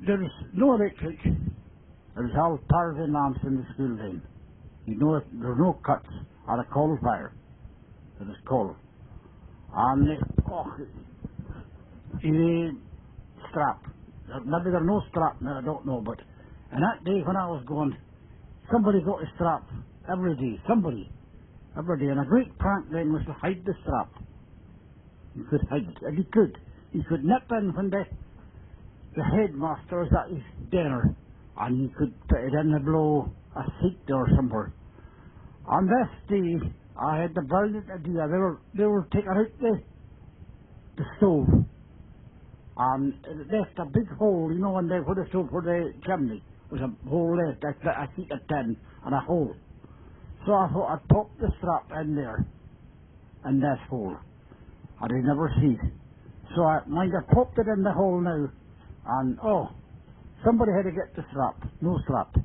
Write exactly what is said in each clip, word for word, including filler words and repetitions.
there's no electric. There's all paraffin lamps in the school then. You know, there's no cuts on a coal fire. It is coal. And the, oh, the strap. Maybe there's no strap now, I don't know, but and that day when I was going, somebody got a strap every day, somebody, every day, and a great prank then was to hide the strap. You could hide it, and you could. You could nip in when the, the headmaster was at his dinner, and you could put it in the below a seat or somewhere. On this day, I had the brilliant idea. They were, they were taking out the, the stove, and it left a big hole, you know, in the, where the stove, for the chimney. There was a hole left, like a seat of tin, and a hole. So I thought I'd pop the strap in there, in this hole. And I never see it. So I, mind I popped it in the hole now, and oh, somebody had to get the strap, no strap.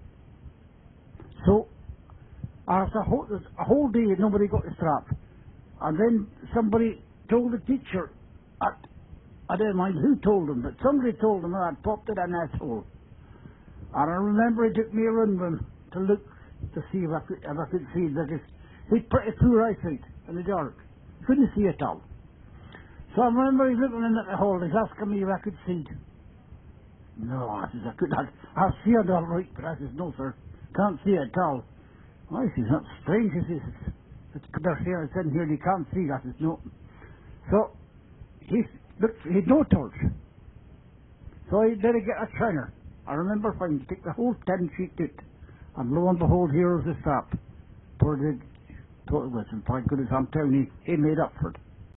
So, after a whole, a whole day nobody got the strap. And then somebody told the teacher, I, I don't mind who told them, but somebody told them I'd popped it in that hole. And I remember he took me around them to look to see if I could, if I could see it, because he'd pretty poor eyesight in the dark. Couldn't see it all. So I remember he's looking in at the hole, he's asking me if I could see it. No, I says, I could not. I'll see it all right, but I says, no sir, can't see it at all. I says, that's strange, he says, it's, they're here, it's in here, and you can't see it. I says, no. So, he looked, he'd no torch. So he did get a trainer. I remember finding, take the whole tin sheet out, and lo and behold, here was the strap. Poor did, thought it was, and thank goodness I'm telling you, he made up for it.